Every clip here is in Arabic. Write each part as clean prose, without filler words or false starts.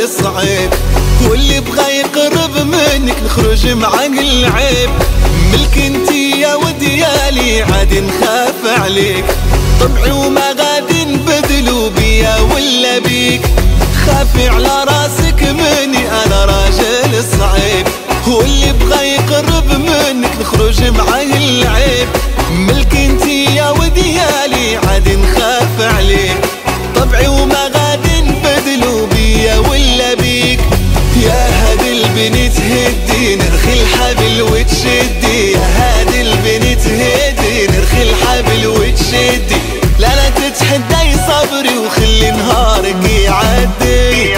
راجل صعيب، واللي بغى يقرب منك نخرج معاه العيب. ملك انتي يا وديالي عاد نخاف عليك، طبعي وما غادي نبدلو بيا ولا بيك. خافي على راسك مني انا راجل صعيب، واللي بغى يقرب منك نخرج معاه العيب. ملك انتي يا وديالي عاد نخاف عليك، طبعي وما غادي نبدلو بيا ولا بيك. يا هادي البنت هدي نرخي الحبل وتشدي، يا هادي البنت هدي نرخي الحبل وتشدي. لا تتحدي صبري وخلي نهارك يعدي.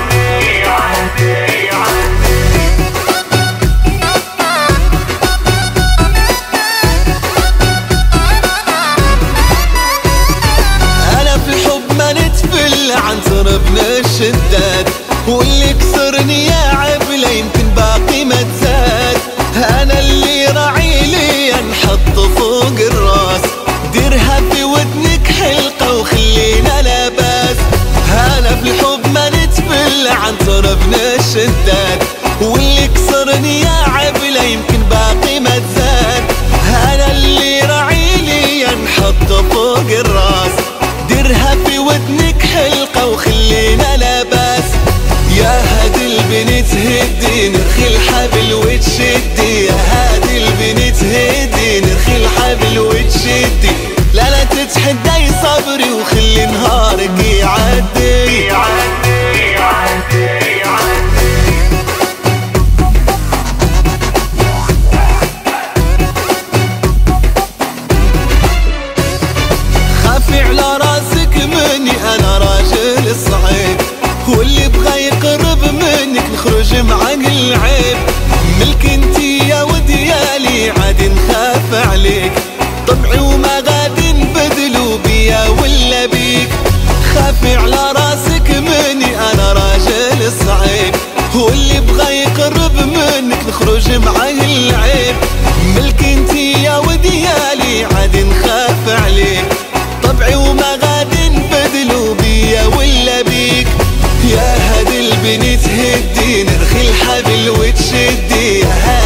انا في الحب ما نتفل عن تربنا الشداد، واللي كسرني يا عبله يمكن باقي ما تزاد. انا اللي راعي لي نحط فوق الراس، ديرها في ودنك حلقه وخلينا لاباس. انا في الحب ما نتفل عن تربنا الشداد، واللي كسرني يا عبله يمكن باقي ما تزاد. انا اللي راعي لي نحط فوق الراس، ديرها في ودنك حلقه وخلينا لاباس. يا هادي البنت هدي نرخي الحبل وتشدي، يا هادي البنت هدي نرخي الحبل وتشدي. لا تتحدي صبري وخلي نهارك يعدي. خافي على راسك مني انا راجل صعيب، واللي بغى يقرب منك نخرج معاه العيب. ملك انتي يا وديالي عاد نخاف عليك، طبعي وما غادي نبدلو بيا ولا بيك. خافي على راسك مني انا راجل صعيب، واللي بغى يقرب منك نخرج معاه العيب. ملك انتي يا وديالي عاد نخاف عليك، طبعي وما غادي نبدلو بيا ولا بيك. يا هادي البنت هدي نرخي الحبل وتشدي، يا